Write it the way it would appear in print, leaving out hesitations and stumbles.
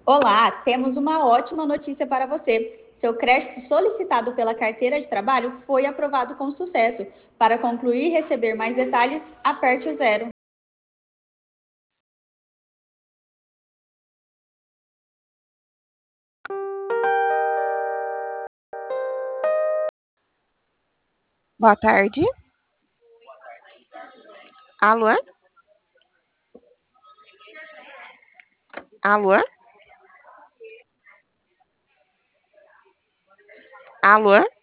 Olá, temos uma ótima notícia para você. Seu crédito solicitado pela carteira de trabalho foi aprovado com sucesso. Para concluir e receber mais detalhes, aperte o zero. Boa tarde. Alô? Alô? Alô?